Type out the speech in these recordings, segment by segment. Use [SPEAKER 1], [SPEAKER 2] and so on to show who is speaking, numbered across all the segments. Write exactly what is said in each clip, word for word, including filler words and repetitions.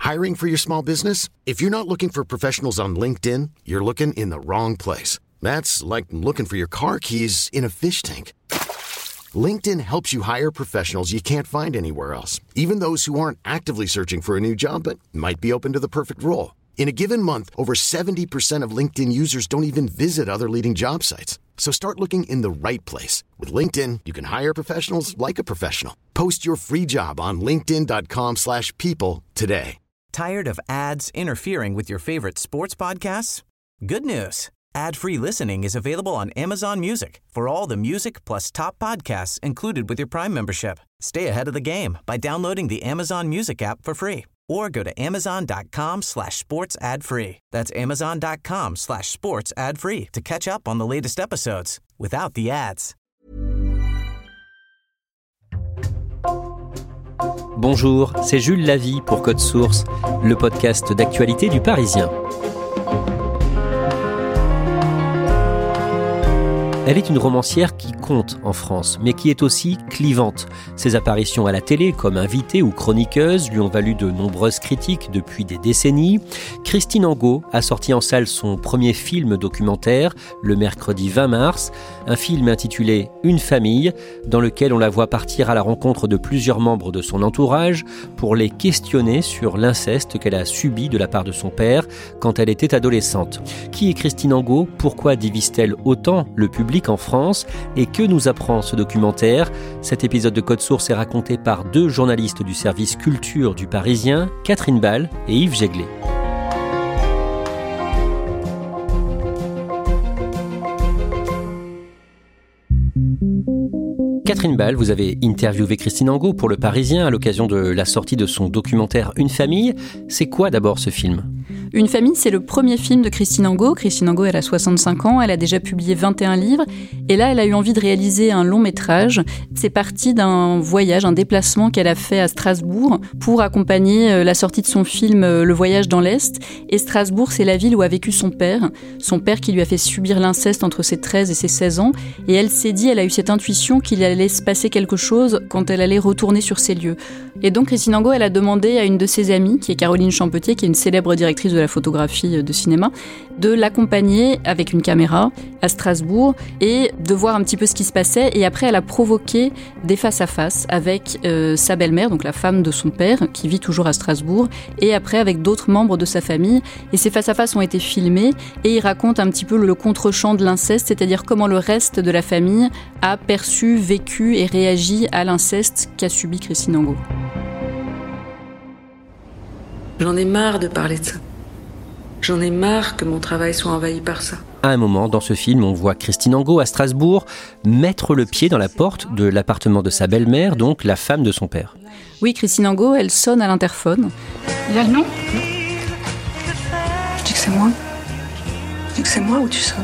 [SPEAKER 1] Hiring for your small business? If you're not looking for professionals on LinkedIn, you're looking in the wrong place. That's like looking for your car keys in a fish tank. LinkedIn helps you hire professionals you can't find anywhere else, even those who aren't actively searching for a new job but might be open to the perfect role. In a given month, over seventy percent of LinkedIn users don't even visit other leading job sites. So start looking in the right place. With LinkedIn, you can hire professionals like a professional. Post your free job on linkedin dot com slash people today.
[SPEAKER 2] Tired of ads interfering with your favorite sports podcasts? Good news. Ad-free listening is available on Amazon Music for all the music plus top podcasts included with your Prime membership. Stay ahead of the game by downloading the Amazon Music app for free or go to amazon.com slash sports ad free. That's amazon.com slash sports ad free to catch up on the latest episodes without the ads.
[SPEAKER 3] Bonjour, c'est Jules Lavie pour Code Source, le podcast d'actualité du Parisien. Elle est une romancière qui compte en France, mais qui est aussi clivante. Ses apparitions à la télé, comme invitée ou chroniqueuse, lui ont valu de nombreuses critiques depuis des décennies. Christine Angot a sorti en salle son premier film documentaire, le mercredi vingt mars, un film intitulé « Une famille », dans lequel on la voit partir à la rencontre de plusieurs membres de son entourage pour les questionner sur l'inceste qu'elle a subi de la part de son père quand elle était adolescente. Qui est Christine Angot ? Pourquoi divise-t-elle autant le public en France et que nous apprend ce documentaire ? Cet épisode de Code Source est raconté par deux journalistes du service culture du Parisien, Catherine Ball et Yves Jéglé. Catherine Ball, vous avez interviewé Christine Angot pour Le Parisien à l'occasion de la sortie de son documentaire Une famille. C'est quoi d'abord ce film ?
[SPEAKER 4] Une famille, c'est le premier film de Christine Angot. Christine Angot, elle a soixante-cinq ans, elle a déjà publié vingt et un livres. Et là, elle a eu envie de réaliser un long métrage. C'est parti d'un voyage, un déplacement qu'elle a fait à Strasbourg pour accompagner la sortie de son film Le voyage dans l'Est. Et Strasbourg, c'est la ville où a vécu son père. Son père qui lui a fait subir l'inceste entre ses treize et ses seize ans. Et elle s'est dit, elle a eu cette intuition qu'il allait se passer quelque chose quand elle allait retourner sur ces lieux. Et donc, Christine Angot, elle a demandé à une de ses amies, qui est Caroline Champetier, qui est une célèbre directrice de la photographie de cinéma, de l'accompagner avec une caméra à Strasbourg et de voir un petit peu ce qui se passait. Et après, elle a provoqué des face-à-face avec euh, sa belle-mère, donc la femme de son père, qui vit toujours à Strasbourg, et après avec d'autres membres de sa famille. Et ces face-à-face ont été filmés et ils racontent un petit peu le contre-champ de l'inceste, c'est-à-dire comment le reste de la famille a perçu, vécu et réagi à l'inceste qu'a subi Christine Angot.
[SPEAKER 5] J'en ai marre de parler de ça. J'en ai marre que mon travail soit envahi par ça.
[SPEAKER 3] À un moment, dans ce film, on voit Christine Angot à Strasbourg mettre le pied dans la porte de l'appartement de sa belle-mère, donc la femme de son père.
[SPEAKER 4] Oui, Christine Angot, elle sonne à l'interphone.
[SPEAKER 5] Il y a le nom ? Je dis que c'est moi. Je dis que c'est moi ou tu sonnes ?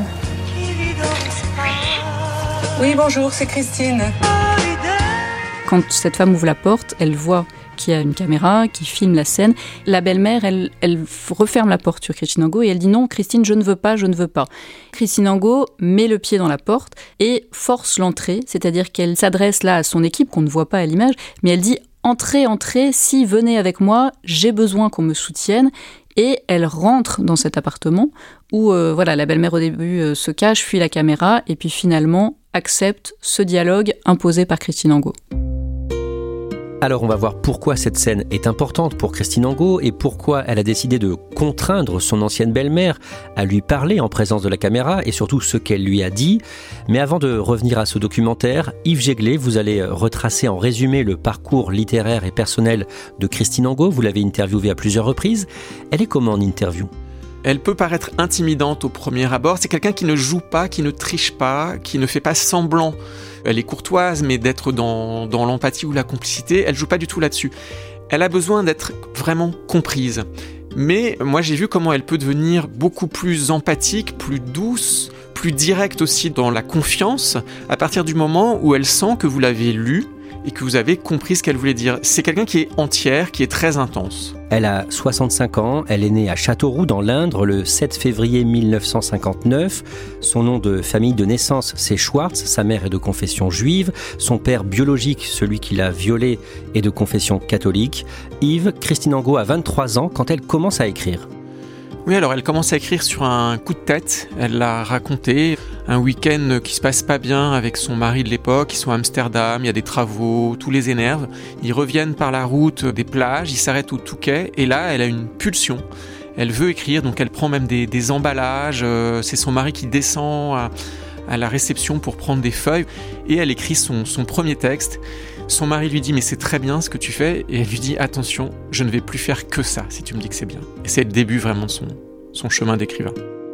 [SPEAKER 5] Oui, bonjour, c'est Christine.
[SPEAKER 4] Quand cette femme ouvre la porte, elle voit qu'il y a une caméra qui filme la scène. La belle-mère, elle, elle referme la porte sur Christine Angot et elle dit non, Christine, je ne veux pas, je ne veux pas. Christine Angot met le pied dans la porte et force l'entrée, c'est-à-dire qu'elle s'adresse là à son équipe, qu'on ne voit pas à l'image, mais elle dit entrez, entrez, si, venez avec moi, j'ai besoin qu'on me soutienne. Et elle rentre dans cet appartement où euh, voilà, la belle-mère au début euh, se cache, fuit la caméra et puis finalement accepte ce dialogue imposé par Christine Angot.
[SPEAKER 3] Alors on va voir pourquoi cette scène est importante pour Christine Angot et pourquoi elle a décidé de contraindre son ancienne belle-mère à lui parler en présence de la caméra et surtout ce qu'elle lui a dit. Mais avant de revenir à ce documentaire, Yves Jéglé, vous allez retracer en résumé le parcours littéraire et personnel de Christine Angot. Vous l'avez interviewée à plusieurs reprises. Elle est comment en interview ?
[SPEAKER 6] Elle peut paraître intimidante au premier abord. C'est quelqu'un qui ne joue pas, qui ne triche pas, qui ne fait pas semblant. Elle est courtoise, mais d'être dans, dans l'empathie ou la complicité, elle joue pas du tout là-dessus. Elle a besoin d'être vraiment comprise. Mais moi, j'ai vu comment elle peut devenir beaucoup plus empathique, plus douce, plus directe aussi dans la confiance, à partir du moment où elle sent que vous l'avez lue et que vous avez compris ce qu'elle voulait dire. C'est quelqu'un qui est entière, qui est très intense.
[SPEAKER 3] Elle a soixante-cinq ans, elle est née à Châteauroux dans l'Indre le sept février mille neuf cent cinquante-neuf. Son nom de famille de naissance, c'est Schwartz, sa mère est de confession juive, son père biologique, celui qui l'a violée, est de confession catholique. Yves, Christine Angot a vingt-trois ans quand elle commence à écrire.
[SPEAKER 6] Oui, alors elle commence à écrire sur un coup de tête. Elle l'a raconté. Un week-end qui se passe pas bien avec son mari de l'époque. Ils sont à Amsterdam, il y a des travaux, tout les énerve. Ils reviennent par la route des plages, ils s'arrêtent au Touquet. Et là, elle a une pulsion. Elle veut écrire, donc elle prend même des, des emballages. C'est son mari qui descend à, à la réception pour prendre des feuilles. Et elle écrit son, son premier texte. Son mari lui dit « mais c'est très bien ce que tu fais » et elle lui dit « attention, je ne vais plus faire que ça si tu me dis que c'est bien ». Et c'est le début vraiment de son, son chemin d'écrivain.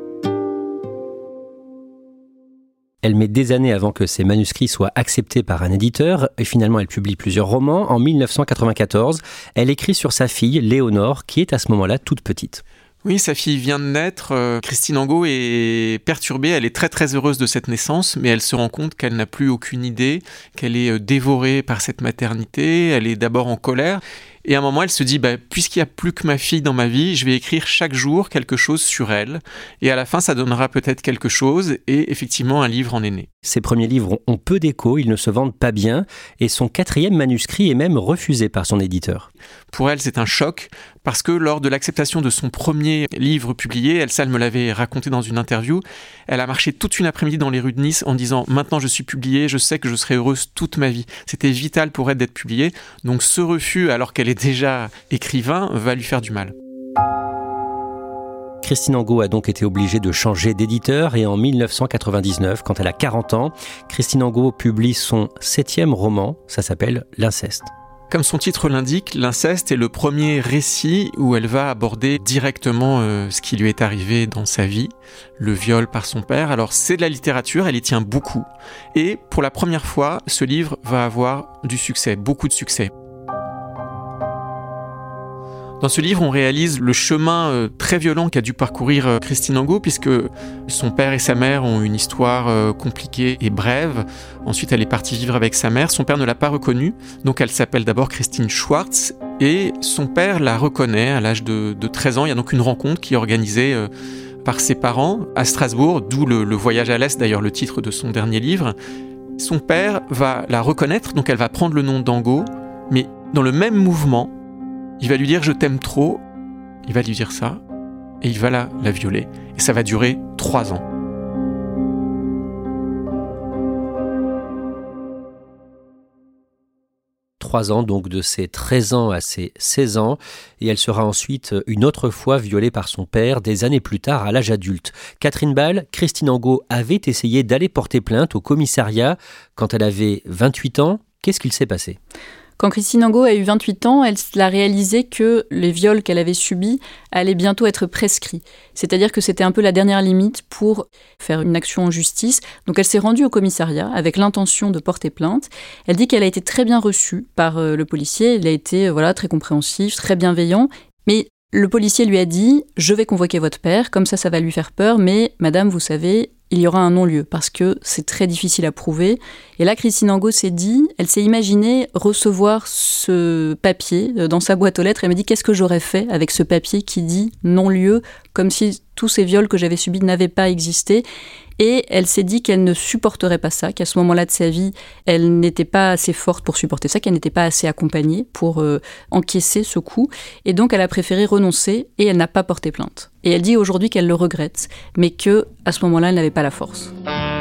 [SPEAKER 3] Elle met des années avant que ses manuscrits soient acceptés par un éditeur et finalement elle publie plusieurs romans. En mille neuf cent quatre-vingt-quatorze, elle écrit sur sa fille, Léonore, qui est à ce moment-là toute petite.
[SPEAKER 6] Oui, sa fille vient de naître. Euh, Christine Angot est perturbée. Elle est très très heureuse de cette naissance, mais elle se rend compte qu'elle n'a plus aucune idée, qu'elle est euh, dévorée par cette maternité. Elle est d'abord en colère. Et à un moment, elle se dit, bah, puisqu'il n'y a plus que ma fille dans ma vie, je vais écrire chaque jour quelque chose sur elle. Et à la fin, ça donnera peut-être quelque chose. Et effectivement, un livre en est né.
[SPEAKER 3] Ses premiers livres ont peu d'écho, ils ne se vendent pas bien. Et son quatrième manuscrit est même refusé par son éditeur.
[SPEAKER 6] Pour elle, c'est un choc, parce que lors de l'acceptation de son premier livre publié, Elsa me l'avait raconté dans une interview, elle a marché toute une après-midi dans les rues de Nice en disant « Maintenant je suis publiée, je sais que je serai heureuse toute ma vie ». C'était vital pour elle d'être publiée, donc ce refus, alors qu'elle est déjà écrivain, va lui faire du mal.
[SPEAKER 3] Christine Angot a donc été obligée de changer d'éditeur et en mille neuf cent quatre-vingt-dix-neuf, quand elle a quarante ans, Christine Angot publie son septième roman, ça s'appelle « L'inceste ».
[SPEAKER 6] Comme son titre l'indique, l'inceste est le premier récit où elle va aborder directement euh, ce qui lui est arrivé dans sa vie, le viol par son père. Alors c'est de la littérature, elle y tient beaucoup. Et pour la première fois, ce livre va avoir du succès, beaucoup de succès. Dans ce livre, on réalise le chemin euh, très violent qu'a dû parcourir euh, Christine Angot, puisque son père et sa mère ont une histoire euh, compliquée et brève. Ensuite, elle est partie vivre avec sa mère. Son père ne l'a pas reconnue, donc elle s'appelle d'abord Christine Schwartz. Et son père la reconnaît à l'âge de, de treize ans. Il y a donc une rencontre qui est organisée euh, par ses parents à Strasbourg, d'où le, le voyage à l'Est, d'ailleurs le titre de son dernier livre. Son père va la reconnaître, donc elle va prendre le nom d'Angot, mais dans le même mouvement, il va lui dire « je t'aime trop », il va lui dire ça, et il va la, la violer. Et ça va durer trois ans.
[SPEAKER 3] Trois ans, donc de ses treize ans à ses seize ans, et elle sera ensuite une autre fois violée par son père des années plus tard à l'âge adulte. Catherine Ball, Christine Angot avait essayé d'aller porter plainte au commissariat quand elle avait vingt-huit ans. Qu'est-ce qu'il s'est passé ?
[SPEAKER 4] Quand Christine Angot a eu vingt-huit ans, elle a réalisé que les viols qu'elle avait subis allaient bientôt être prescrits. C'est-à-dire que c'était un peu la dernière limite pour faire une action en justice. Donc elle s'est rendue au commissariat avec l'intention de porter plainte. Elle dit qu'elle a été très bien reçue par euh, le policier. Il a été voilà, très compréhensif, très bienveillant. Mais le policier lui a dit « je vais convoquer votre père, comme ça, ça va lui faire peur, mais madame, vous savez, il y aura un non-lieu, parce que c'est très difficile à prouver. » Et là, Christine Angot s'est dit, elle s'est imaginée recevoir ce papier dans sa boîte aux lettres. Elle m'a dit, qu'est-ce que j'aurais fait avec ce papier qui dit non-lieu, comme si tous ces viols que j'avais subis n'avaient pas existé. Et elle s'est dit qu'elle ne supporterait pas ça, qu'à ce moment-là de sa vie, elle n'était pas assez forte pour supporter ça, qu'elle n'était pas assez accompagnée pour euh, encaisser ce coup. Et donc, elle a préféré renoncer et elle n'a pas porté plainte. Et elle dit aujourd'hui qu'elle le regrette, mais qu'à ce moment-là, elle n'avait pas la force.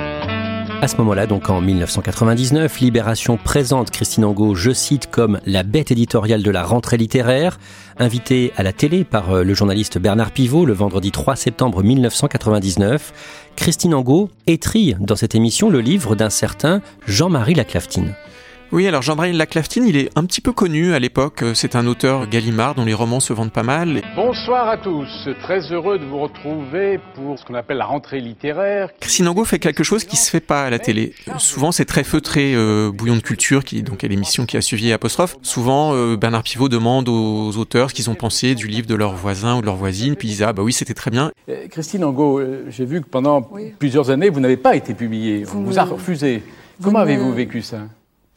[SPEAKER 3] À ce moment-là, donc en mille neuf cent quatre-vingt-dix-neuf, Libération présente Christine Angot, je cite, comme la bête éditoriale de la rentrée littéraire. Invitée à la télé par le journaliste Bernard Pivot le vendredi trois septembre mille neuf cent quatre-vingt-dix-neuf, Christine Angot étrit dans cette émission le livre d'un certain Jean-Marie Laclaftine.
[SPEAKER 6] Oui, alors Jean-Marie Laclaftine, il est un petit peu connu à l'époque. C'est un auteur Gallimard dont les romans se vendent pas mal.
[SPEAKER 7] Bonsoir à tous, très heureux de vous retrouver pour ce qu'on appelle la rentrée littéraire.
[SPEAKER 6] Christine Angot fait quelque chose qui se fait pas à la télé. Souvent, c'est très feutré, euh, Bouillon de culture, qui donc est l'émission qui a suivi Apostrophe. Souvent, euh, Bernard Pivot demande aux auteurs ce qu'ils ont pensé du livre de leur voisin ou de leur voisine, puis ils disent ah bah oui, c'était très bien.
[SPEAKER 7] Euh, Christine Angot, euh, j'ai vu que pendant oui. plusieurs années, vous n'avez pas été publiée. Vous, vous, vous a refusé. Comment avez-vous vécu ça ?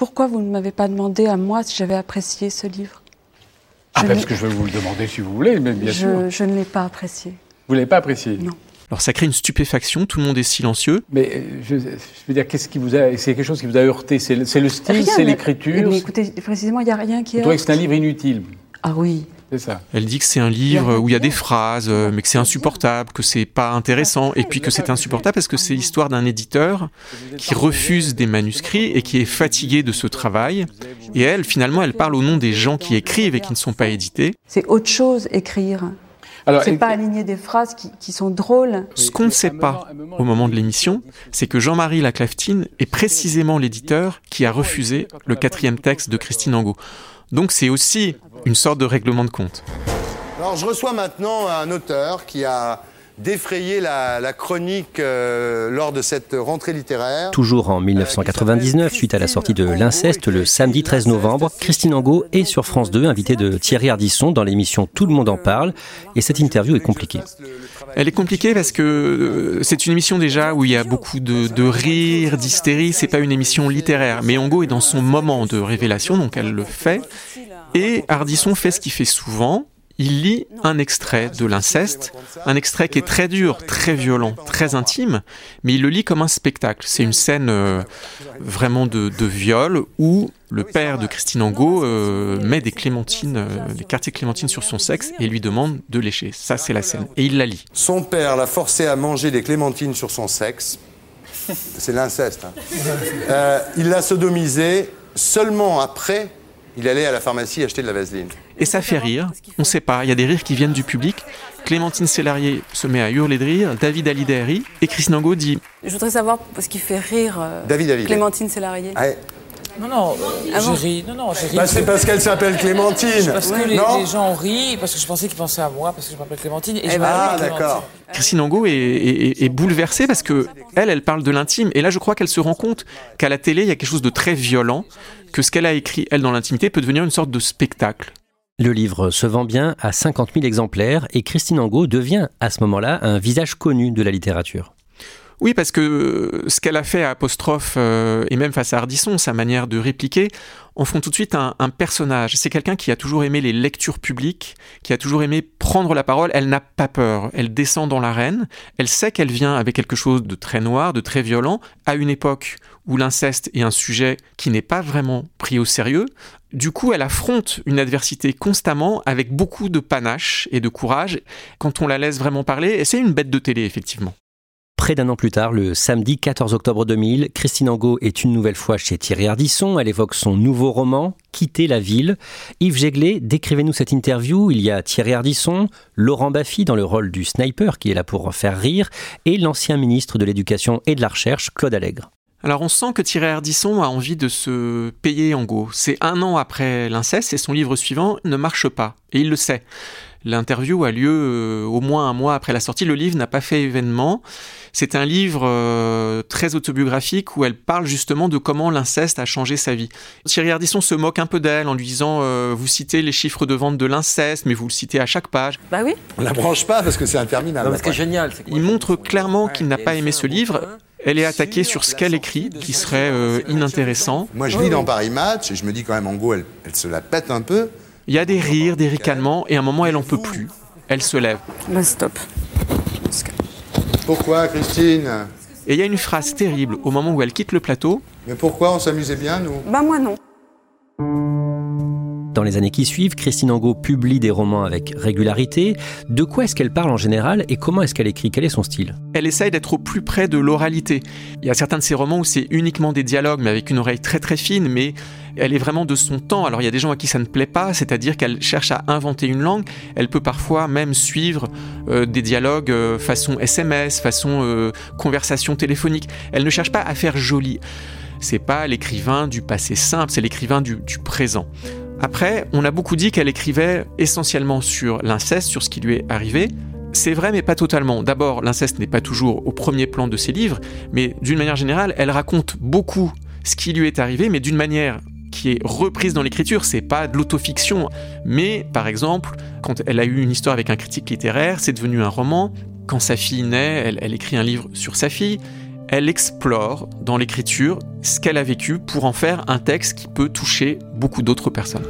[SPEAKER 8] Pourquoi vous ne m'avez pas demandé à moi si j'avais apprécié ce livre ?
[SPEAKER 7] Ah, parce que je vais vous le demander si vous voulez, mais bien
[SPEAKER 8] je,
[SPEAKER 7] sûr.
[SPEAKER 8] Je ne l'ai pas apprécié.
[SPEAKER 7] Vous ne l'avez pas apprécié ?
[SPEAKER 8] Non.
[SPEAKER 6] Alors ça crée une stupéfaction, tout le monde est silencieux.
[SPEAKER 7] Mais je, je veux dire, qu'est-ce qui vous a, c'est quelque chose qui vous a heurté ? C'est le, c'est le style, rien, c'est mais, l'écriture.
[SPEAKER 8] Mais écoutez, précisément, il n'y a rien qui.
[SPEAKER 7] Vous trouvez que c'est un livre inutile ?
[SPEAKER 8] Ah oui.
[SPEAKER 7] C'est ça.
[SPEAKER 6] Elle dit que c'est un livre où il y a des phrases, mais que c'est insupportable, que c'est pas intéressant, et puis que c'est insupportable parce que c'est l'histoire d'un éditeur qui refuse des manuscrits et qui est fatigué de ce travail. Et elle, finalement, elle parle au nom des gens qui écrivent et qui ne sont pas édités.
[SPEAKER 8] C'est autre chose, écrire. Alors, c'est et... pas aligner des phrases qui, qui sont drôles.
[SPEAKER 6] Ce qu'on ne sait pas au moment de l'émission, c'est que Jean-Marie Laclaftine est précisément l'éditeur qui a refusé le quatrième texte de Christine Angot. Donc c'est aussi une sorte de règlement de compte.
[SPEAKER 9] Alors je reçois maintenant un auteur qui a défrayé la, la chronique euh, lors de cette rentrée littéraire.
[SPEAKER 3] Toujours en dix-neuf cent quatre-vingt-dix-neuf, suite à la sortie de L'Inceste, le samedi treize novembre, Christine Angot est sur France deux, invitée de Thierry Ardisson dans l'émission Tout le monde en parle. Et cette interview est compliquée.
[SPEAKER 6] Elle est compliquée parce que c'est une émission déjà où il y a beaucoup de, de rire, d'hystérie. C'est pas une émission littéraire. Mais Angot est dans son moment de révélation, donc elle le fait. Et Ardisson fait ce qu'il fait souvent. Il lit un extrait de L'Inceste, un extrait qui est très dur, très violent, très intime, mais il le lit comme un spectacle. C'est une scène euh, vraiment de, de viol où le père de Christine Angot euh, met des clémentines, euh, des quartiers de clémentines sur son sexe et lui demande de lécher. Ça, c'est la scène. Et il la lit.
[SPEAKER 9] Son père l'a forcé à manger des clémentines sur son sexe. C'est l'inceste. Hein. Euh, il l'a sodomisé. Seulement après, il allait à la pharmacie acheter de la vaseline.
[SPEAKER 6] Et ça fait rire, on ne sait pas, il y a des rires qui viennent du public. Clémentine Célarié se met à hurler de rire, David Hallyday rit, et Christine Angot dit...
[SPEAKER 10] Je voudrais savoir ce qui fait rire euh,
[SPEAKER 9] David Hallyday.
[SPEAKER 10] Clémentine Célarié.
[SPEAKER 9] Ouais.
[SPEAKER 11] Non, non, ah bon j'ai ri. Non, non, j'ai ri.
[SPEAKER 9] Bah, c'est parce qu'elle s'appelle Clémentine.
[SPEAKER 11] Parce que les, les gens rient, parce que je pensais qu'ils pensaient à moi, parce que je m'appelle Clémentine. Et je
[SPEAKER 9] ah, d'accord.
[SPEAKER 6] Christine Angot est, est, est bouleversée parce que elle, elle parle de l'intime. Et là, je crois qu'elle se rend compte qu'à la télé, il y a quelque chose de très violent, que ce qu'elle a écrit, elle, dans l'intimité, peut devenir une sorte de spectacle.
[SPEAKER 3] Le livre se vend bien à cinquante mille exemplaires et Christine Angot devient, à ce moment-là, un visage connu de la littérature.
[SPEAKER 6] Oui, parce que ce qu'elle a fait à Apostrophe, euh, et même face à Ardisson, sa manière de répliquer, en font tout de suite un, un personnage. C'est quelqu'un qui a toujours aimé les lectures publiques, qui a toujours aimé prendre la parole. Elle n'a pas peur, elle descend dans l'arène, elle sait qu'elle vient avec quelque chose de très noir, de très violent, à une époque où l'inceste est un sujet qui n'est pas vraiment pris au sérieux. Du coup, elle affronte une adversité constamment avec beaucoup de panache et de courage. Quand on la laisse vraiment parler, c'est une bête de télé, effectivement.
[SPEAKER 3] Près d'un an plus tard, le samedi quatorze octobre deux mille, Christine Angot est une nouvelle fois chez Thierry Ardisson. Elle évoque son nouveau roman, Quitter la ville. Yves Jéglé, décrivez-nous cette interview. Il y a Thierry Ardisson, Laurent Baffy dans le rôle du sniper qui est là pour faire rire, et l'ancien ministre de l'Éducation et de la Recherche, Claude Allègre.
[SPEAKER 6] Alors on sent que Thierry Ardisson a envie de se payer Angot. C'est un an après L'Inceste et son livre suivant ne marche pas. Et il le sait. L'interview a lieu euh, au moins un mois après la sortie. Le livre n'a pas fait événement. C'est un livre euh, très autobiographique où elle parle justement de comment l'inceste a changé sa vie. Thierry Ardisson se moque un peu d'elle en lui disant euh, « Vous citez les chiffres de vente de l'inceste, mais vous le citez à chaque page. »
[SPEAKER 10] Bah oui.
[SPEAKER 9] On la branche pas parce que c'est interminable.
[SPEAKER 11] Non, ce qui est génial, c'est
[SPEAKER 6] Il montre clairement qu'il n'a pas aimé ce livre. Elle est attaquée sur ce qu'elle écrit, qui serait euh, inintéressant.
[SPEAKER 9] Moi, je lis dans Paris Match et je me dis quand même, Angot, elle, elle se la pète un peu.
[SPEAKER 6] Il y a des rires, des ricanements, et à un moment, elle en peut plus. Elle se lève.
[SPEAKER 10] Bah stop.
[SPEAKER 9] Pourquoi, Christine ?
[SPEAKER 6] Et il y a une phrase terrible au moment où elle quitte le plateau.
[SPEAKER 9] Mais pourquoi on s'amusait bien, nous ?
[SPEAKER 10] Bah moi non.
[SPEAKER 3] Dans les années qui suivent, Christine Angot publie des romans avec régularité. De quoi est-ce qu'elle parle en général et comment est-ce qu'elle écrit ? Quel est son style ?
[SPEAKER 6] Elle essaye d'être au plus près de l'oralité. Il y a certains de ses romans où c'est uniquement des dialogues, mais avec une oreille très très fine, mais elle est vraiment de son temps. Alors il y a des gens à qui ça ne plaît pas, c'est-à-dire qu'elle cherche à inventer une langue. Elle peut parfois même suivre euh, des dialogues euh, façon S M S, façon euh, conversation téléphonique. Elle ne cherche pas à faire joli. C'est pas l'écrivain du passé simple, c'est l'écrivain du, du présent. Après, on a beaucoup dit qu'elle écrivait essentiellement sur l'inceste, sur ce qui lui est arrivé. C'est vrai, mais pas totalement. D'abord, l'inceste n'est pas toujours au premier plan de ses livres, mais d'une manière générale, elle raconte beaucoup ce qui lui est arrivé, mais d'une manière qui est reprise dans l'écriture. C'est pas de l'autofiction. Mais, par exemple, quand elle a eu une histoire avec un critique littéraire, c'est devenu un roman. Quand sa fille naît, elle, elle écrit un livre sur sa fille. elle explore dans l'écriture ce qu'elle a vécu pour en faire un texte qui peut toucher beaucoup d'autres personnes.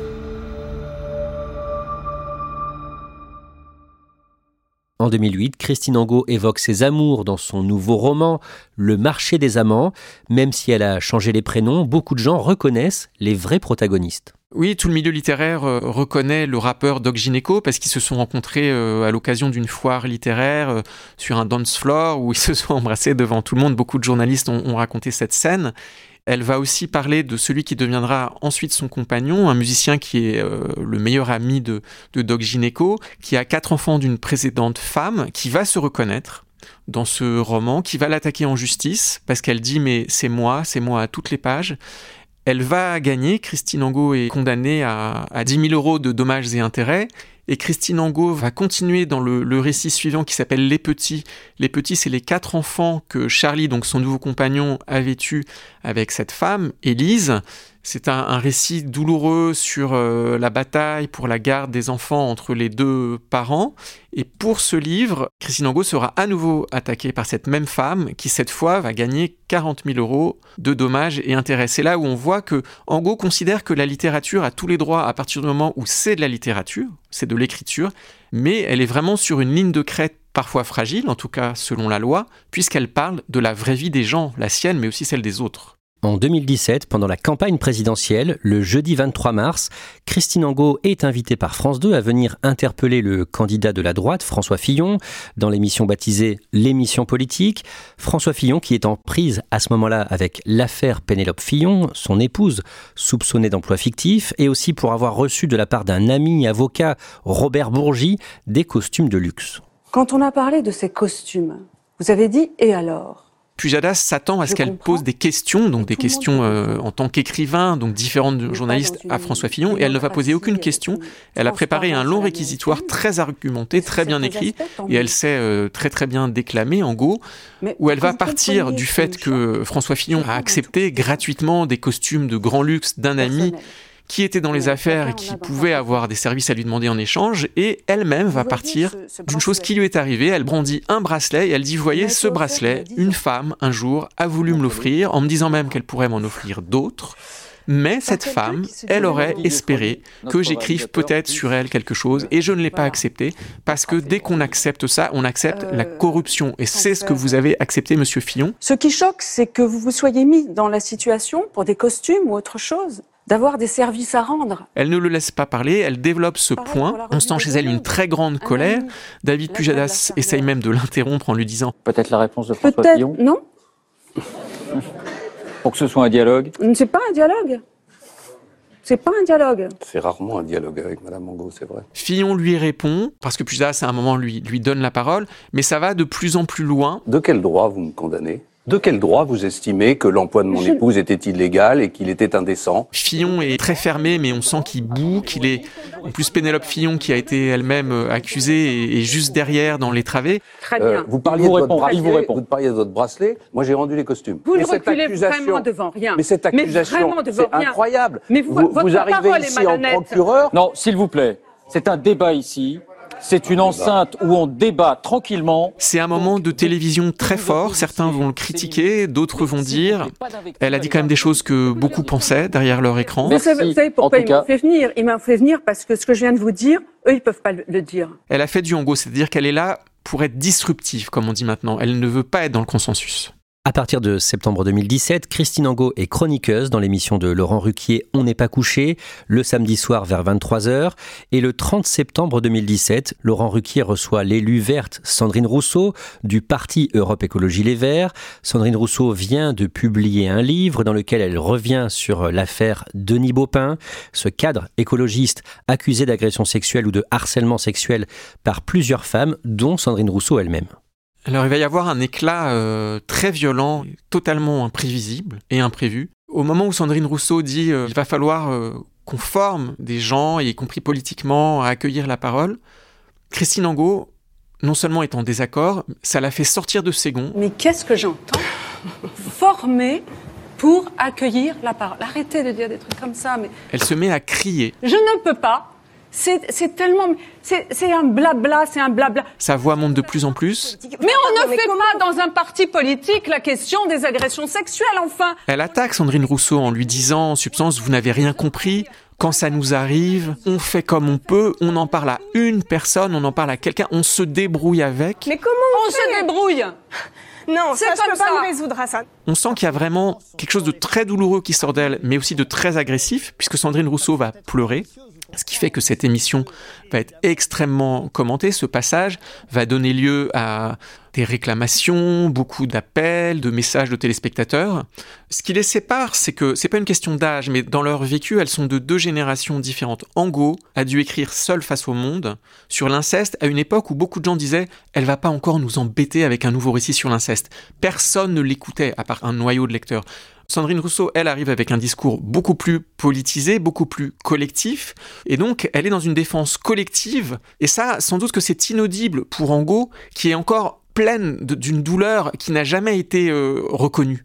[SPEAKER 3] En deux mille huit, Christine Angot évoque ses amours dans son nouveau roman « Le marché des amants ». Même si elle a changé les prénoms, beaucoup de gens reconnaissent les vrais protagonistes.
[SPEAKER 6] Oui, tout le milieu littéraire euh, reconnaît le rappeur Doc Gynéco parce qu'ils se sont rencontrés euh, à l'occasion d'une foire littéraire euh, sur un dance floor où ils se sont embrassés devant tout le monde. Beaucoup de journalistes ont, ont raconté cette scène. Elle va aussi parler de celui qui deviendra ensuite son compagnon, un musicien qui est euh, le meilleur ami de, de Doc Gynéco, qui a quatre enfants d'une précédente femme, qui va se reconnaître dans ce roman, qui va l'attaquer en justice, parce qu'elle dit « mais c'est moi, c'est moi à toutes les pages ». Elle va gagner, Christine Angot est condamnée à, à dix mille euros de dommages et intérêts, et Christine Angot va continuer dans le, le récit suivant qui s'appelle « Les Petits ». Les Petits, c'est les quatre enfants que Charlie, donc son nouveau compagnon, avait eus avec cette femme, Élise. C'est un, un récit douloureux sur euh, la bataille pour la garde des enfants entre les deux parents. Et pour ce livre, Christine Angot sera à nouveau attaquée par cette même femme qui, cette fois, va gagner quarante mille euros de dommages et intérêts. C'est là où on voit que Angot considère que la littérature a tous les droits à partir du moment où c'est de la littérature, c'est de l'écriture, mais elle est vraiment sur une ligne de crête parfois fragile, en tout cas selon la loi, puisqu'elle parle de la vraie vie des gens, la sienne, mais aussi celle des autres.
[SPEAKER 3] En deux mille dix-sept, pendant la campagne présidentielle, le jeudi vingt-trois mars, Christine Angot est invitée par France deux à venir interpeller le candidat de la droite, François Fillon, dans l'émission baptisée « L'émission politique ». François Fillon qui est en prise à ce moment-là avec l'affaire Pénélope Fillon, son épouse, soupçonnée d'emploi fictif, et aussi pour avoir reçu de la part d'un ami avocat, Robert Bourgi, des costumes de luxe.
[SPEAKER 8] Quand on a parlé de ces costumes, vous avez dit « et alors ?»
[SPEAKER 6] Pujadas s'attend à ce qu'elle pose des questions, donc des questions euh, en tant qu'écrivain, donc différentes journalistes à François Fillon, et elle ne va poser aucune question. Elle a préparé un long réquisitoire très argumenté, très bien écrit, et elle sait euh, très très bien déclamer, Angot, où elle va partir du fait que François Fillon a accepté gratuitement des costumes de grand luxe d'un ami qui était dans les affaires et qui pouvait avoir des services à lui demander en échange, et elle-même va partir d'une chose qui lui est arrivée. Elle brandit un bracelet et elle dit « Voyez, ce bracelet, une femme, un jour, a voulu me l'offrir, en me disant même qu'elle pourrait m'en offrir d'autres. Mais cette femme, elle aurait espéré que j'écrive peut-être sur elle quelque chose, et je ne l'ai pas accepté, parce que dès qu'on accepte ça, on accepte la corruption. Et c'est ce que vous avez accepté, monsieur Fillon.
[SPEAKER 8] Ce qui choque, c'est que vous vous soyez mis dans la situation, pour des costumes ou autre chose, d'avoir des services à rendre.
[SPEAKER 6] Elle ne le laisse pas parler, elle développe ce point. On sent chez elle une très grande colère. David Pujadas essaye même de l'interrompre en lui disant «
[SPEAKER 12] Peut-être la réponse de François
[SPEAKER 8] Peut-être,
[SPEAKER 12] Fillon ?»
[SPEAKER 8] non.
[SPEAKER 12] Pour que ce soit un dialogue ?
[SPEAKER 8] C'est pas un dialogue. C'est pas un dialogue.
[SPEAKER 9] C'est rarement un dialogue avec Madame Angot, c'est vrai.
[SPEAKER 6] Fillon lui répond, parce que Pujadas à un moment lui, lui donne la parole, mais ça va de plus en plus loin.
[SPEAKER 9] De quel droit vous me condamnez ? De quel droit vous estimez que l'emploi de mon épouse était illégal et qu'il était indécent ?
[SPEAKER 6] Fillon est très fermé, mais on sent qu'il boue, qu'il est... En plus, Pénélope Fillon, qui a été elle-même accusée, est juste derrière dans les travées.
[SPEAKER 8] Très bien.
[SPEAKER 9] Euh, vous parliez
[SPEAKER 12] vous
[SPEAKER 9] de
[SPEAKER 12] répond,
[SPEAKER 9] votre bracelet,
[SPEAKER 12] vous répond.
[SPEAKER 9] vous parliez de votre bracelet, moi j'ai rendu les costumes.
[SPEAKER 8] Vous
[SPEAKER 9] mais
[SPEAKER 8] ne
[SPEAKER 9] cette
[SPEAKER 8] reculez
[SPEAKER 9] accusation,
[SPEAKER 8] vraiment devant rien.
[SPEAKER 9] Mais cette accusation,
[SPEAKER 8] mais devant
[SPEAKER 9] c'est
[SPEAKER 8] rien.
[SPEAKER 9] incroyable.
[SPEAKER 8] Mais vous,
[SPEAKER 9] vous,
[SPEAKER 8] votre
[SPEAKER 9] vous arrivez
[SPEAKER 8] parole est
[SPEAKER 9] ici en
[SPEAKER 8] malhonnête.
[SPEAKER 9] procureur.
[SPEAKER 12] Non, s'il vous plaît, c'est un débat ici. C'est une enceinte où on débat tranquillement.
[SPEAKER 6] C'est un moment de télévision très fort. Certains vont le critiquer, d'autres vont dire... Elle a dit quand même des choses que beaucoup pensaient derrière leur écran.
[SPEAKER 8] Vous savez, vous savez pourquoi il m'a fait venir ? Il m'a fait venir parce que ce que je viens de vous dire, eux, ils ne peuvent pas le dire.
[SPEAKER 6] Elle a fait du Angot, c'est-à-dire qu'elle est là pour être disruptive, comme on dit maintenant. Elle ne veut pas être dans le consensus.
[SPEAKER 3] À partir de septembre deux mille dix-sept, Christine Angot est chroniqueuse dans l'émission de Laurent Ruquier « On n'est pas couché » le samedi soir vers vingt-trois heures. Et le trente septembre deux mille dix-sept, Laurent Ruquier reçoit l'élue verte Sandrine Rousseau du parti Europe Écologie Les Verts. Sandrine Rousseau vient de publier un livre dans lequel elle revient sur l'affaire Denis Baupin, ce cadre écologiste accusé d'agression sexuelle ou de harcèlement sexuel par plusieurs femmes, dont Sandrine Rousseau elle-même.
[SPEAKER 6] Alors il va y avoir un éclat euh, très violent, totalement imprévisible et imprévu. Au moment où Sandrine Rousseau dit euh, il va falloir euh, qu'on forme des gens, y compris politiquement, à accueillir la parole, Christine Angot, non seulement est en désaccord, ça la fait sortir de ses gonds.
[SPEAKER 8] Mais qu'est-ce que j'entends ? Former pour accueillir la parole. Arrêtez de dire des trucs comme ça. Mais
[SPEAKER 6] elle se met à crier.
[SPEAKER 8] Je ne peux pas C'est, c'est tellement... C'est, c'est un blabla, c'est un blabla.
[SPEAKER 6] Sa voix monte de plus en plus.
[SPEAKER 8] Mais on ne fait pas dans un parti politique la question des agressions sexuelles, enfin.
[SPEAKER 6] Elle attaque Sandrine Rousseau en lui disant, en substance, vous n'avez rien compris. Quand ça nous arrive, on fait comme on peut, on en parle à une personne, on en parle à quelqu'un, on se débrouille avec.
[SPEAKER 8] Mais comment on, on se débrouille?
[SPEAKER 10] Non,
[SPEAKER 8] c'est
[SPEAKER 10] ça,
[SPEAKER 8] comme
[SPEAKER 10] je peux
[SPEAKER 8] ça.
[SPEAKER 10] pas me résoudre à ça.
[SPEAKER 6] On sent qu'il y a vraiment quelque chose de très douloureux qui sort d'elle, mais aussi de très agressif, puisque Sandrine Rousseau va pleurer. Ce qui fait que cette émission va être extrêmement commentée. Ce passage va donner lieu à des réclamations, beaucoup d'appels, de messages de téléspectateurs. Ce qui les sépare, c'est que c'est pas une question d'âge, mais dans leur vécu, elles sont de deux générations différentes. Angot a dû écrire seule face au monde sur l'inceste à une époque où beaucoup de gens disaient « elle va pas encore nous embêter avec un nouveau récit sur l'inceste ». Personne ne l'écoutait, à part un noyau de lecteurs. Sandrine Rousseau, elle, arrive avec un discours beaucoup plus politisé, beaucoup plus collectif, et donc elle est dans une défense collective, et ça, sans doute que c'est inaudible pour Angot, qui est encore pleine de, d'une douleur qui n'a jamais été euh, reconnue.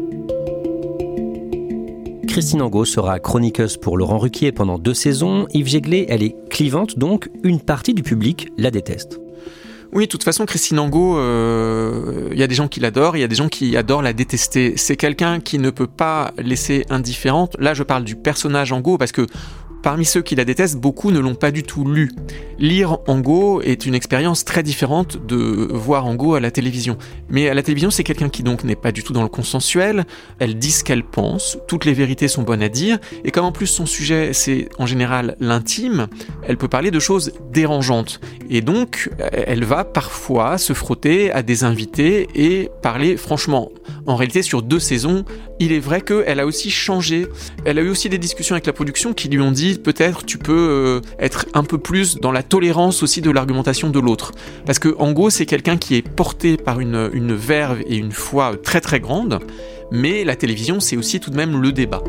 [SPEAKER 3] Christine Angot sera chroniqueuse pour Laurent Ruquier pendant deux saisons. Yves Jéglé, elle est clivante, donc une partie du public la déteste.
[SPEAKER 6] Oui, de toute façon, Christine Angot, il euh, y a des gens qui l'adorent, il y a des gens qui adorent la détester. C'est quelqu'un qui ne peut pas laisser indifférente. Là, je parle du personnage Angot parce que parmi ceux qui la détestent, beaucoup ne l'ont pas du tout lu. Lire Angot est une expérience très différente de voir Angot à la télévision. Mais à la télévision, c'est quelqu'un qui donc n'est pas du tout dans le consensuel. Elle dit ce qu'elle pense, toutes les vérités sont bonnes à dire, et comme en plus son sujet, c'est en général l'intime, elle peut parler de choses dérangeantes. Et donc, elle va parfois se frotter à des invités et parler franchement. En réalité, sur deux saisons, il est vrai qu'elle a aussi changé. Elle a eu aussi des discussions avec la production qui lui ont dit peut-être tu peux euh, être un peu plus dans la tolérance aussi de l'argumentation de l'autre. Parce que Angot, c'est quelqu'un qui est porté par une, une verve et une foi très très grande, mais la télévision, c'est aussi tout de même le débat.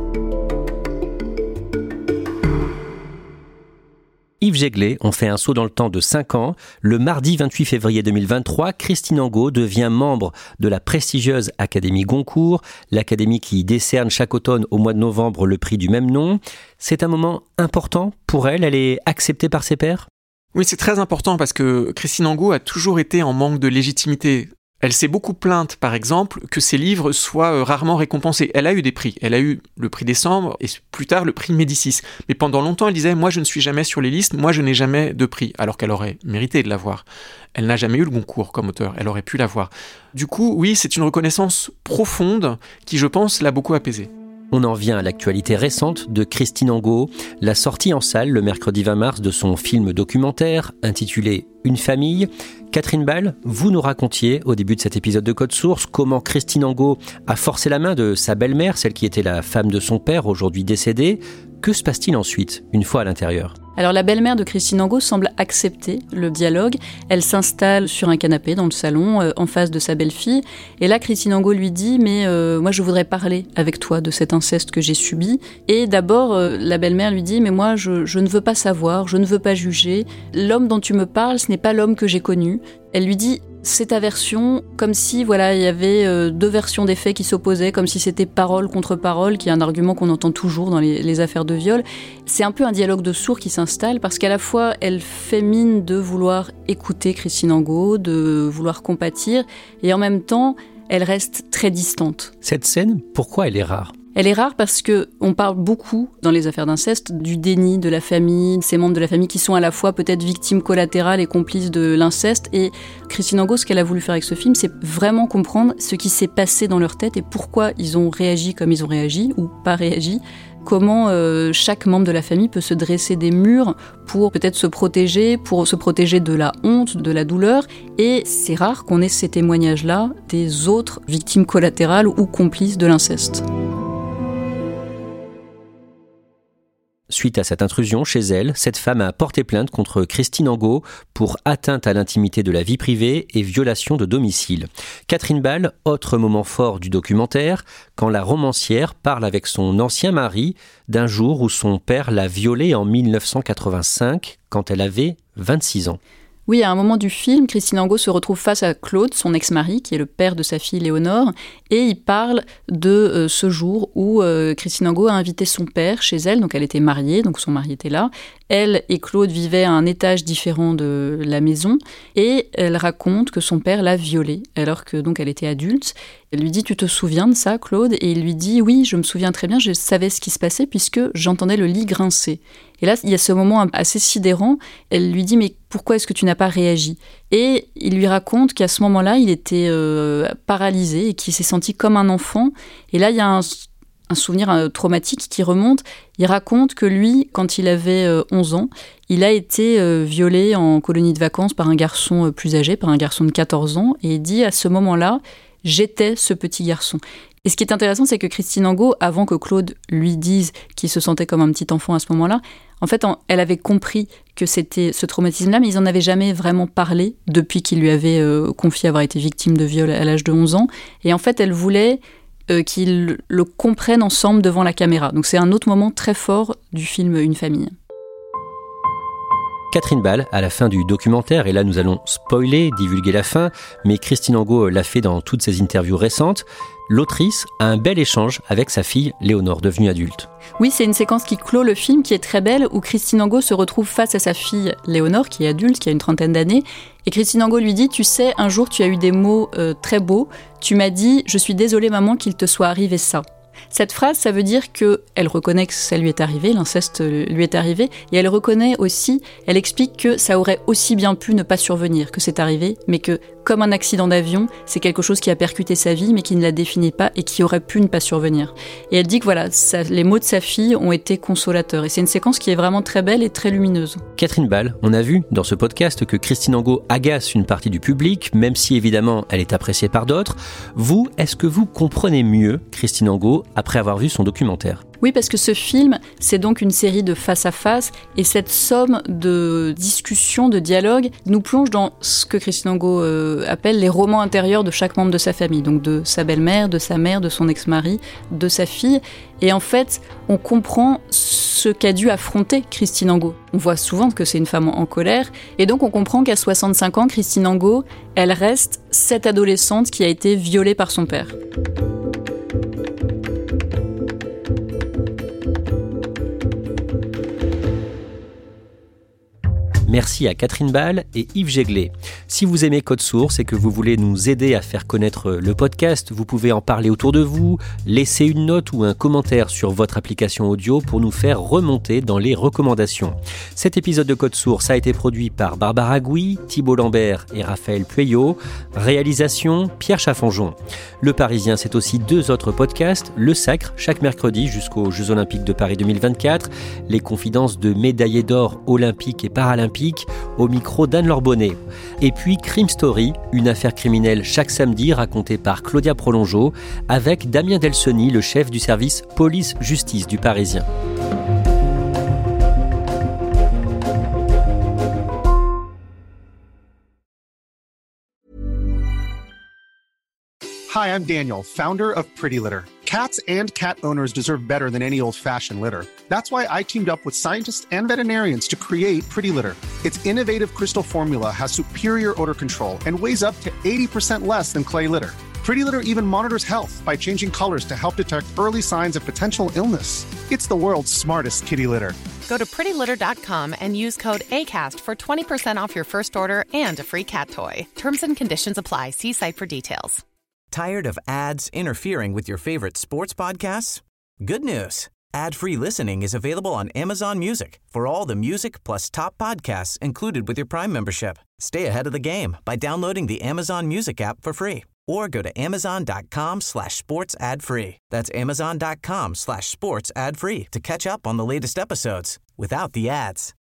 [SPEAKER 3] Yves Jéglé, on fait un saut dans le temps de cinq ans. Le mardi vingt-huit février deux mille vingt-trois, Christine Angot devient membre de la prestigieuse Académie Goncourt, l'académie qui décerne chaque automne au mois de novembre le prix du même nom. C'est un moment important pour elle, elle est acceptée par ses pairs ?
[SPEAKER 6] Oui, c'est très important parce que Christine Angot a toujours été en manque de légitimité. Elle s'est beaucoup plainte, par exemple, que ses livres soient rarement récompensés. Elle a eu des prix. Elle a eu le prix Décembre et plus tard le prix Médicis. Mais pendant longtemps, elle disait « Moi, je ne suis jamais sur les listes, moi, je n'ai jamais de prix », alors qu'elle aurait mérité de l'avoir. Elle n'a jamais eu le Goncourt comme auteur, elle aurait pu l'avoir. Du coup, oui, c'est une reconnaissance profonde qui, je pense, l'a beaucoup apaisée.
[SPEAKER 3] On en vient à l'actualité récente de Christine Angot, la sortie en salle le mercredi vingt mars de son film documentaire intitulé « Une famille ». Catherine Ball, vous nous racontiez au début de cet épisode de Code Source comment Christine Angot a forcé la main de sa belle-mère, celle qui était la femme de son père, aujourd'hui décédée. Que se passe-t-il ensuite, une fois à l'intérieur ?
[SPEAKER 4] Alors la belle-mère de Christine Angot semble accepter le dialogue. Elle s'installe sur un canapé dans le salon, euh, en face de sa belle-fille. Et là, Christine Angot lui dit « Mais euh, moi, je voudrais parler avec toi de cet inceste que j'ai subi. » Et d'abord, euh, la belle-mère lui dit « Mais moi, je, je ne veux pas savoir, je ne veux pas juger. L'homme dont tu me parles, ce n'est pas l'homme que j'ai connu. » Elle lui dit « C'est ta version, comme si voilà, il y avait euh, deux versions des faits qui s'opposaient, comme si c'était parole contre parole, qui est un argument qu'on entend toujours dans les, les affaires de viol. » C'est un peu un dialogue de sourds qui s'installe, parce qu'à la fois, elle fait mine de vouloir écouter Christine Angot, de vouloir compatir, et en même temps, elle reste très distante.
[SPEAKER 3] Cette scène, pourquoi elle est rare ?
[SPEAKER 4] Elle est rare parce que on parle beaucoup dans les affaires d'inceste du déni de la famille, de ces membres de la famille qui sont à la fois peut-être victimes collatérales et complices de l'inceste. Et Christine Angot, ce qu'elle a voulu faire avec ce film, c'est vraiment comprendre ce qui s'est passé dans leur tête et pourquoi ils ont réagi comme ils ont réagi ou pas réagi. Comment euh, chaque membre de la famille peut se dresser des murs pour peut-être se protéger, pour se protéger de la honte, de la douleur. Et c'est rare qu'on ait ces témoignages-là des autres victimes collatérales ou complices de l'inceste.
[SPEAKER 3] Suite à cette intrusion chez elle, cette femme a porté plainte contre Christine Angot pour atteinte à l'intimité de la vie privée et violation de domicile. Catherine Ball, autre moment fort du documentaire, quand la romancière parle avec son ancien mari d'un jour où son père l'a violée en dix-neuf cent quatre-vingt-cinq, quand elle avait vingt-six ans.
[SPEAKER 4] Oui, à un moment du film, Christine Angot se retrouve face à Claude, son ex-mari, qui est le père de sa fille Léonore, et il parle de euh, ce jour où euh, Christine Angot a invité son père chez elle, donc elle était mariée, donc son mari était là. Elle et Claude vivaient à un étage différent de la maison et elle raconte que son père l'a violée alors que donc elle était adulte. Elle lui dit « Tu te souviens de ça, Claude ?» Et il lui dit « Oui, je me souviens très bien, je savais ce qui se passait puisque j'entendais le lit grincer. » Et là, il y a ce moment assez sidérant. Elle lui dit « Mais pourquoi est-ce que tu n'as pas réagi ?» Et il lui raconte qu'à ce moment-là, il était euh, paralysé et qu'il s'est senti comme un enfant. Et là, il y a un... un souvenir traumatique qui remonte. Il raconte que lui, quand il avait onze ans, il a été violé en colonie de vacances par un garçon plus âgé, par un garçon de quatorze ans, et il dit à ce moment-là, j'étais ce petit garçon. Et ce qui est intéressant, c'est que Christine Angot, avant que Claude lui dise qu'il se sentait comme un petit enfant à ce moment-là, en fait, elle avait compris que c'était ce traumatisme-là, mais ils n'en avaient jamais vraiment parlé depuis qu'il lui avait euh, confié avoir été victime de viol à l'âge de onze ans. Et en fait, elle voulait Euh, qu'ils le comprennent ensemble devant la caméra. Donc c'est un autre moment très fort du film Une famille.
[SPEAKER 3] Catherine Ball, à la fin du documentaire, et là nous allons spoiler, divulguer la fin, mais Christine Angot l'a fait dans toutes ses interviews récentes, l'autrice a un bel échange avec sa fille Léonore, devenue adulte.
[SPEAKER 4] Oui, c'est une séquence qui clôt le film, qui est très belle, où Christine Angot se retrouve face à sa fille Léonore, qui est adulte, qui a une trentaine d'années, et Christine Angot lui dit « Tu sais, un jour tu as eu des mots euh, très beaux, tu m'as dit « Je suis désolée maman qu'il te soit arrivé ça ». Cette phrase, ça veut dire qu'elle reconnaît que ça lui est arrivé, l'inceste lui est arrivé, et elle reconnaît aussi, elle explique que ça aurait aussi bien pu ne pas survenir, que c'est arrivé, mais que, comme un accident d'avion, c'est quelque chose qui a percuté sa vie, mais qui ne la définit pas et qui aurait pu ne pas survenir. Et elle dit que voilà, ça, les mots de sa fille ont été consolateurs. Et c'est une séquence qui est vraiment très belle et très lumineuse.
[SPEAKER 3] Catherine Ball, on a vu dans ce podcast que Christine Angot agace une partie du public, même si évidemment elle est appréciée par d'autres. Vous, est-ce que vous comprenez mieux Christine Angot après avoir vu son documentaire ?
[SPEAKER 4] Oui, parce que ce film, c'est donc une série de face-à-face, et cette somme de discussions, de dialogues, nous plonge dans ce que Christine Angot euh, appelle les romans intérieurs de chaque membre de sa famille, donc de sa belle-mère, de sa mère, de son ex-mari, de sa fille. Et en fait, on comprend ce qu'a dû affronter Christine Angot. On voit souvent que c'est une femme en colère, et donc on comprend qu'à soixante-cinq ans, Christine Angot, elle reste cette adolescente qui a été violée par son père.
[SPEAKER 3] Merci à Catherine Ball et Yves Jéglet. Si vous aimez Code Source et que vous voulez nous aider à faire connaître le podcast, vous pouvez en parler autour de vous, laisser une note ou un commentaire sur votre application audio pour nous faire remonter dans les recommandations. Cet épisode de Code Source a été produit par Barbara Gouy, Thibault Lambert et Raphaël Pueyo. Réalisation, Pierre Chaffanjon. Le Parisien, c'est aussi deux autres podcasts, Le Sacre, chaque mercredi jusqu'aux Jeux Olympiques de Paris deux mille vingt-quatre, les confidences de médaillés d'or olympiques et paralympiques, au micro d'Anne-Laure Bonnet. Et puis Crime Story, une affaire criminelle chaque samedi racontée par Claudia Prolongeau avec Damien Delsoni, le chef du service police-justice du Parisien.
[SPEAKER 13] Hi, I'm Daniel, founder of Pretty Litter. Cats and cat owners deserve better than any old-fashioned litter. That's why I teamed up with scientists and veterinarians to create Pretty Litter. Its innovative crystal formula has superior odor control and weighs up to eighty percent less than clay litter. Pretty Litter even monitors health by changing colors to help detect early signs of potential illness. It's the world's smartest kitty litter.
[SPEAKER 14] Go to pretty litter dot com and use code ACAST for twenty percent off your first order and a free cat toy. Terms and conditions apply. See site for details.
[SPEAKER 2] Tired of ads interfering with your favorite sports podcasts? Good news. Ad-free listening is available on Amazon Music for all the music plus top podcasts included with your Prime membership. Stay ahead of the game by downloading the Amazon Music app for free or go to amazon.com slash sports ad free. That's amazon.com slash sports ad free to catch up on the latest episodes without the ads.